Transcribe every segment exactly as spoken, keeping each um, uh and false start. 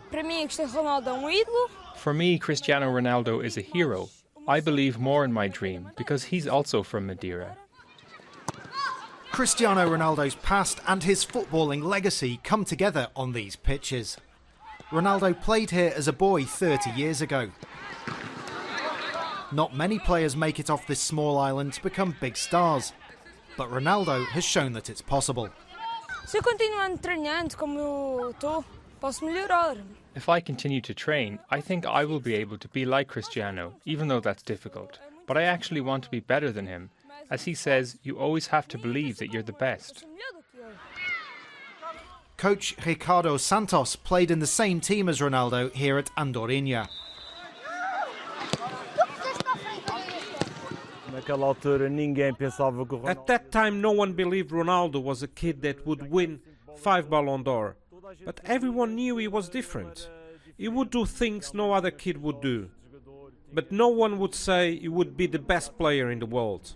Para mim, Cristiano Ronaldo é um ídolo. For me, Cristiano Ronaldo is a hero. I believe more in my dream because he's also from Madeira. Cristiano Ronaldo's past and his footballing legacy come together on these pitches. Ronaldo played here as a boy thirty years ago. Not many players make it off this small island to become big stars, but Ronaldo has shown that it's possible. Se eu continuar treinando como eu estou, posso melhorar. If I continue to train, I think I will be able to be like Cristiano, even though that's difficult. But I actually want to be better than him. As he says, you always have to believe that you're the best. Coach Ricardo Santos played in the same team as Ronaldo here at Andorinha. At that time, no one believed Ronaldo was a kid that would win five Ballon d'Or. But everyone knew he was different. He would do things no other kid would do. But no one would say he would be the best player in the world.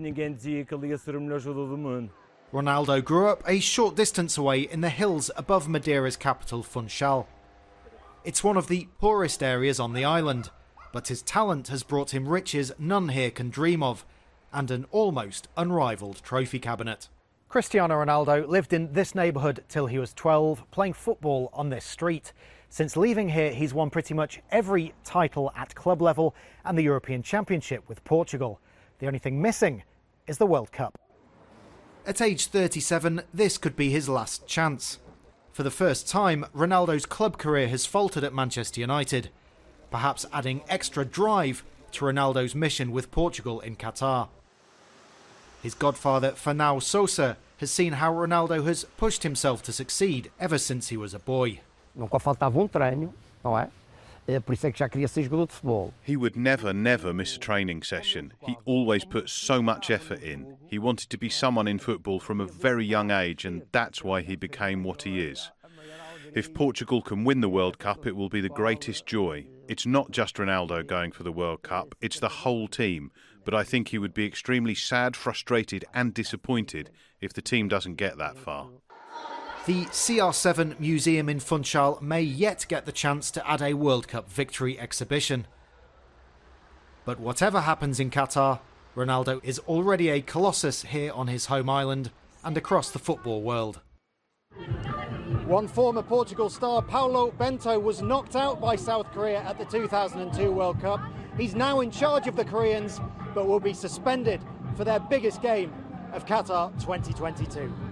Ronaldo grew up a short distance away in the hills above Madeira's capital, Funchal. It's one of the poorest areas on the island, but his talent has brought him riches none here can dream of, and an almost unrivalled trophy cabinet. Cristiano Ronaldo lived in this neighbourhood till he was twelve, playing football on this street. Since leaving here, he's won pretty much every title at club level and the European Championship with Portugal. The only thing missing is the World Cup. At age thirty-seven, this could be his last chance. For the first time, Ronaldo's club career has faltered at Manchester United, perhaps adding extra drive to Ronaldo's mission with Portugal in Qatar. His godfather, Fernão Sousa, has seen how Ronaldo has pushed himself to succeed ever since he was a boy. Nunca faltava um treino, não é? Por isso é que já queria ser jogador de futebol. He would never, never miss a training session. He always put so much effort in. He wanted to be someone in football from a very young age, and that's why he became what he is. If Portugal can win the World Cup, it will be the greatest joy. It's not just Ronaldo going for the World Cup, it's the whole team. But I think he would be extremely sad, frustrated and disappointed if the team doesn't get that far. The C R seven Museum in Funchal may yet get the chance to add a World Cup victory exhibition. But whatever happens in Qatar, Ronaldo is already a colossus here on his home island and across the football world. One former Portugal star, Paulo Bento, was knocked out by South Korea at the two thousand two World Cup. He's now in charge of the Koreans, but will be suspended for their biggest game of Qatar twenty twenty-two.